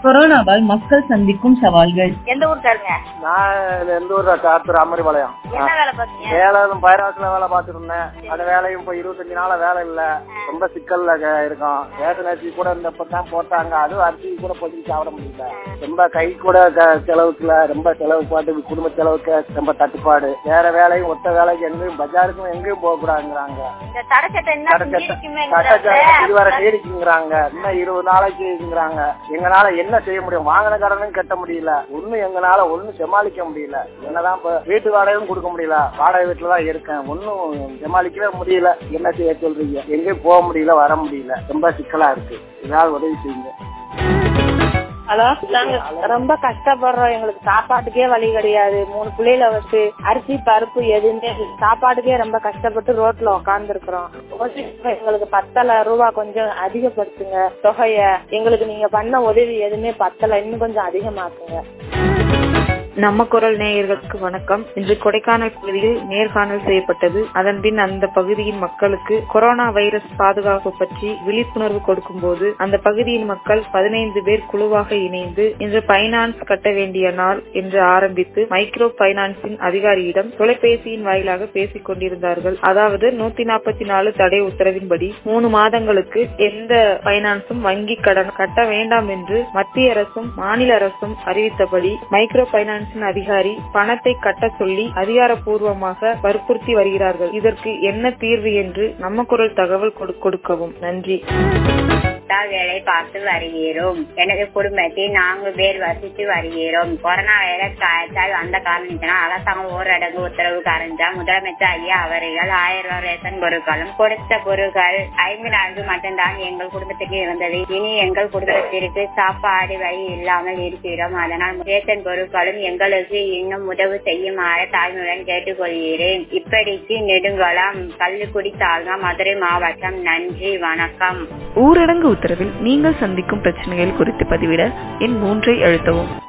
கொரோனாவால் மக்கள் சந்திக்கும் சவால்கள். எந்த ஊருக்காருங்க? நான் எந்த ஊர் காத்தூர் அமரிபாளையம். என்ன வேலை பாத்தீங்க? வேலை பயிராட்டுல வேலை பார்த்துட்டு இருந்தேன். அந்த வேலையும் இப்ப 25 நாளா வேலை இல்ல, ரொம்ப சிக்கல்ல இருக்கும். ரேஷன் அரிசி கூட இருந்தப்பதான் போட்டாங்க, அதுவும் அரிசி கூட பொதுச்சு சாப்பிட முடியல. ரொம்ப கை கூட செலவுக்குல ரொம்ப செலவு பாட்டு, குடும்ப செலவுக்கு ரொம்ப தட்டுப்பாடு. வேற வேலையும் ஒத்த வேலைக்கு எங்கேயும் பஜாருக்கும் எங்கேயும் போக கூடாதுங்கிறாங்க. இதுவரை நீடிக்குங்கிறாங்க. இன்னும் 20 நாளைக்குங்கிறாங்க. எங்களால என்ன செய்ய முடியும்? வாங்கின கடனும் கட்ட முடியல, ஒண்ணும் எங்களால ஒண்ணும் சமாளிக்க முடியல. என்னதான் வீட்டு வாடகையும் கொடுக்க முடியல, வாடகை வீட்டுலதான் இருக்கேன், ஒன்னும் சமாளிக்கவே முடியல. என்ன செய்ய சொல்றீங்க? எங்கேயும் போக முடியல, வர முடியல, ரொம்ப சிக்கலா இருக்கு. ஏதாவது உதவி செய்யுங்க. ஹலோ, நாங்க ரொம்ப கஷ்டப்படுறோம். எங்களுக்கு சாப்பாட்டுக்கே வழி கிடையாது. 3 பிள்ளைகளை வச்சு அரிசி பருப்பு எதுவுமே சாப்பாட்டுக்கே ரொம்ப கஷ்டப்பட்டு ரோட்ல உட்கார்ந்து இருக்கிறோம். எங்களுக்கு 10,000 ரூபாய் கொஞ்சம் அதிகப்படுத்துங்க தொகைய. எங்களுக்கு நீங்க பண்ண உதவி எதுவுமே பத்தல, இன்னும் கொஞ்சம் அதிகமாக்குங்க. நம்ம குரல் நேயர்களுக்கு வணக்கம். இன்று கொடைக்கானல் பகுதியில் நேர்காணல் செய்யப்பட்டது. அதன் பின் அந்த பகுதியின் மக்களுக்கு கொரோனா வைரஸ் பாதுகாப்பு பற்றி விழிப்புணர்வு கொடுக்கும் போது அந்த பகுதியின் மக்கள் 15 பேர் குழுவாக இணைந்து இன்று பைனான்ஸ் கட்ட வேண்டிய நாள் என்று ஆரம்பித்து மைக்ரோ பைனான்ஸின் அதிகாரியிடம் தொலைபேசியின் வாயிலாக பேசிக் கொண்டிருந்தார்கள். அதாவது 144 தடை உத்தரவின்படி 3 மாதங்களுக்கு எந்த பைனான்ஸும் வங்கி கடன் கட்ட வேண்டாம் என்று மத்திய அரசும் மாநில அரசும் அறிவித்தபடி மைக்ரோ பைனான்ஸ் அதிகாரி பணத்தை கட்ட சொல்லி அதிகாரப்பூர்வமாக வற்புறுத்தி வருகிறார்கள். இதற்கு என்ன தீர்வு என்று நம்ம குரல் தகவல் கொடுக்கவும். நன்றி. வேலை பார்த்து வருகிறோம். எனது குடும்பத்தில் 4 பேர் வசித்து வருகிறோம். கொரோனா வைரஸ் காய்ச்சல் அந்த காரணத்தினால் அரசாங்கம் ஊரடங்கு உத்தரவு காரணத்தால் முதலமைச்சர் ஐயா அவர்கள் 1000 ரூபாய் ரேஷன் பொருட்களும் கொடுத்த பொருட்கள் 5 நாட்கள் மட்டும்தான் எங்கள் குடும்பத்துக்கு இருந்தது. இனி எங்கள் குடும்பத்திற்கு சாப்பாடு வழி இல்லாமல் இருக்கிறோம். அதனால் ரேஷன் பொருட்களும் எங்களுக்கு இன்னும் உதவி செய்யுமாறு தாழ்மையுடன் கேட்டுக்கொள்கிறேன். இப்படிக்கு நெடுங்கலம், கள்ளுக்குடி தாழ்மா, மதுரை மாவட்டம். நன்றி, வணக்கம். ஊரடங்கு உத்தரவில் நீங்கள் சந்திக்கும் பிரச்சனைகள் குறித்து பதிவிட எண் 3 அழுத்தவும்.